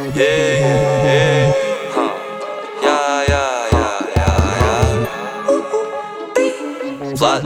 Влад,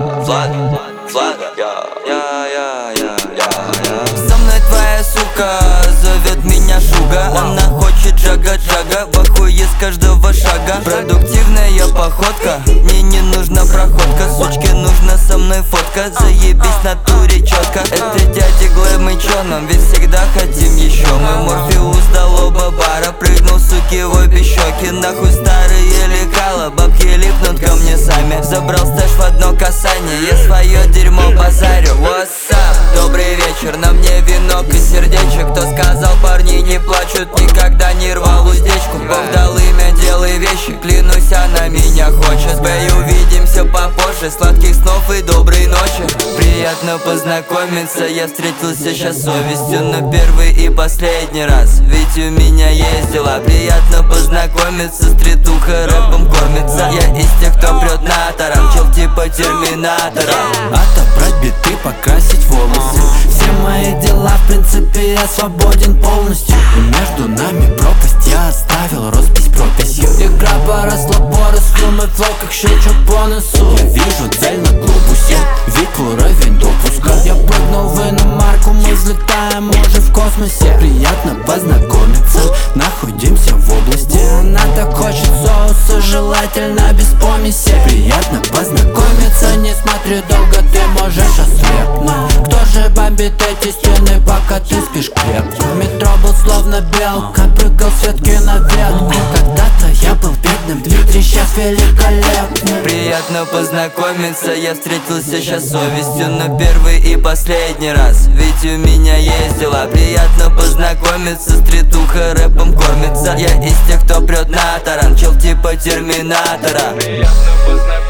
со мной твоя сука, зовет меня Шуга. Она хочет джага-джага, в ахуе с каждого шага. Продуктивная походка, мне не нужна проходка. Сучке нужна со мной фотка, заебись натуре четко. Это дядя Глэм и чё нам, ведь всегда хотим еще. Мы Морфеус до лоба бара, прыгнул суки в обе щеки. Нахуй старые лекала, бабки липнут ко мне сами. Забрал стэш в одно касание, я свое дерьмо базарю. What's up? Добрый вечер, на мне венок и сердечек. Кто сказал, парни не плачут, никогда не рвал уздечку. Бог дал имя, делай вещи, клянусь, она меня хочет. Бэй, увидимся попозже, сладких снов и доброй ночи. Приятно познакомиться, я встретился сейчас с совестью, но первый и последний раз, ведь у меня есть дела. Приятно познакомиться, стритуха рэпом кормится. Я из тех, кто прет на таран, чел типа терминатора. Отобрать биты, покрасить волосы, все мои дела, в принципе, я свободен полностью. И между нами пропасть, я оставил роспись прописью. Игра поросла порослью, мой флоу как щелчок по носу. Я вижу цель на глобусе, вид уровень допуска. Я прыгнул в иномарку, мы взлетаем уже в космосе. Приятно познакомиться, находимся в области. Она так хочет соуса, желательно без помеси. Приятно познакомиться, не смотри долго, ты можешь ослепнуть. Кто же бомбит эти стены, пока ты спишь крепко? Метро был словно белка, прыгал с ветки на ветку. Когда-то я был бедным, Дмитрий сейчас великолепный. Приятно познакомиться, я встретился сейчас с совестью, но первый и последний раз, ведь у меня есть дела. Приятно познакомиться, стритуха рэпом кормится. Я из тех, кто прет на таран, чел типа терминатора. Приятно познакомиться.